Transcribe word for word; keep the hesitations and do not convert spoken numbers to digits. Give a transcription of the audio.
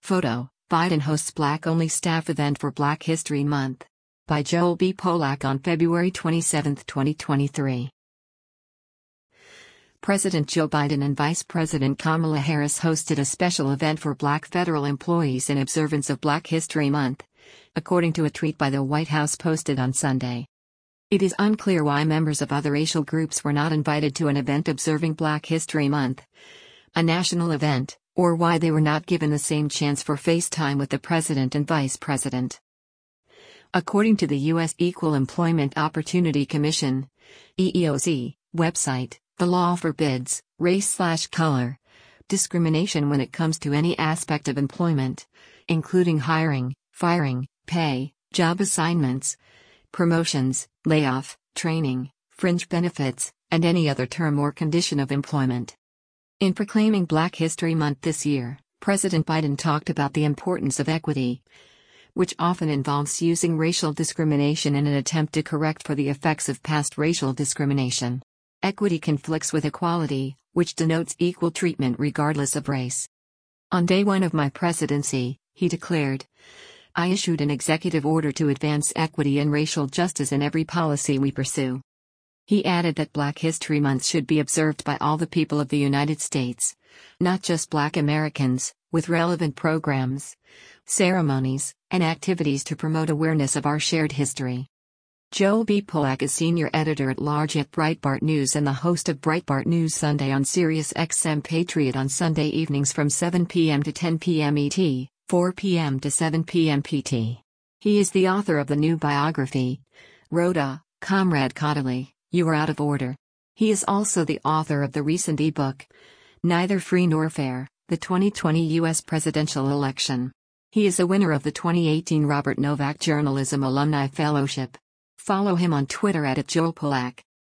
Photo: Biden hosts Black-only staff event for Black History Month. By Joel B. Polak on February twenty-seventh, twenty twenty-three. President Joe Biden and Vice President Kamala Harris hosted a special event for Black federal employees in observance of Black History Month, according to a tweet by the White House posted on Sunday. It is unclear why members of other racial groups were not invited to an event observing Black History Month, a national event, or why they were not given the same chance for FaceTime with the President and Vice President. According to the U S Equal Employment Opportunity Commission (E E O C) website, the law forbids race/color discrimination when it comes to any aspect of employment, including hiring, firing, pay, job assignments, promotions, layoff, training, fringe benefits, and any other term or condition of employment. In proclaiming Black History Month this year, President Biden talked about the importance of equity, which often involves using racial discrimination in an attempt to correct for the effects of past racial discrimination. Equity conflicts with equality, which denotes equal treatment regardless of race. On day one of my presidency, he declared, I issued an executive order to advance equity and racial justice in every policy we pursue. He added that Black History Month should be observed by all the people of the United States, not just Black Americans, with relevant programs, ceremonies, and activities to promote awareness of our shared history. Joel B. Polak is senior editor-at-large at Breitbart News and the host of Breitbart News Sunday on Sirius X M Patriot on Sunday evenings from seven p m to ten p m E T, four p m to seven p m P T. He is the author of the new biography, Rhoda, Comrade Caudill, You Are Out of Order. He is also the author of the recent ebook, Neither Free Nor Fair, the twenty twenty U S Presidential Election. He is a winner of the twenty eighteen Robert Novak Journalism Alumni Fellowship. Follow him on Twitter at, at Joel Polak.